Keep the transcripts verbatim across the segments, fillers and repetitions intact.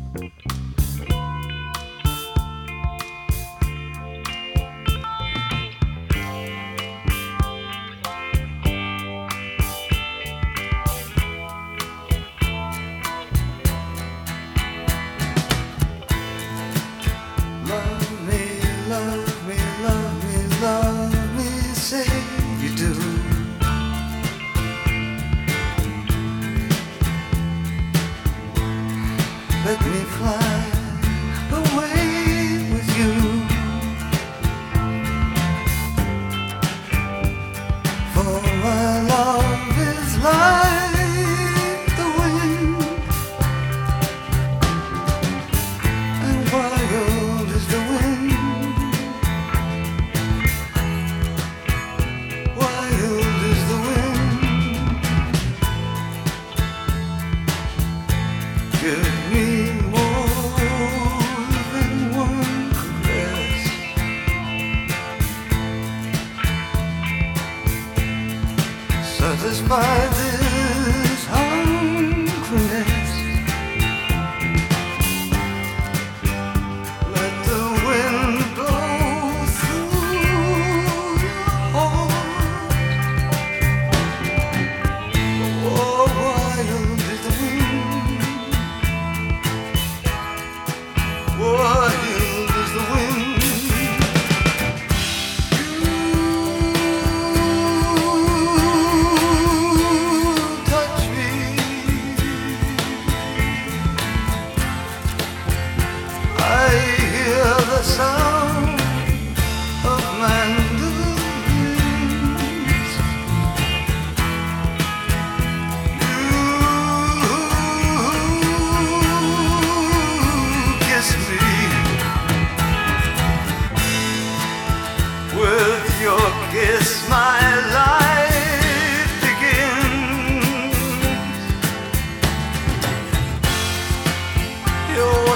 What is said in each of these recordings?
Let me fly away with you. For my love is like the wind, and wild is the wind. Wild is the wind. Give me satisfy this hungriness. Let the wind blow through your heart. Oh, wild is the wind. Wild is the wind. The sound of mandolins. You kiss me with your kiss, my life begins. Your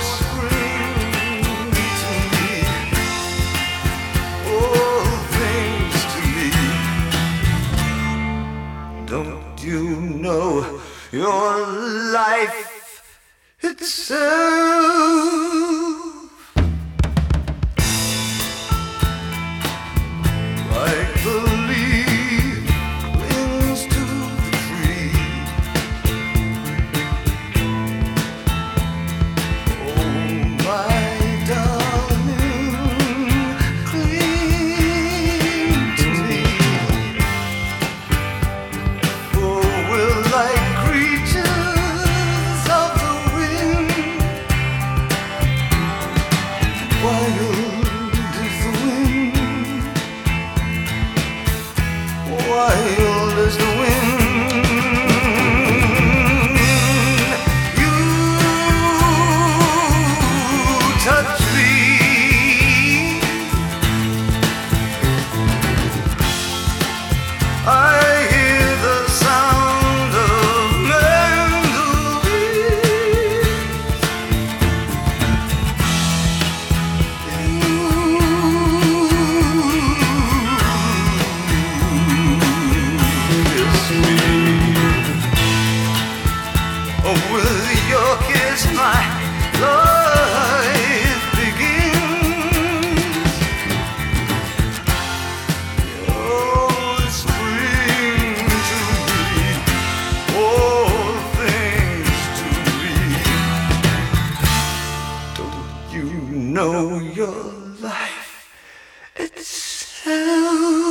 don't you know your life itself? Like the leaf clings to the tree. Oh, my darling, cling to me. Like creatures of the wind, wild is the wind, wild is the wind. You touch me, I hear the sound of with your kiss, my life begins. Oh, spring to me, all things to me. Don't you know your life itself?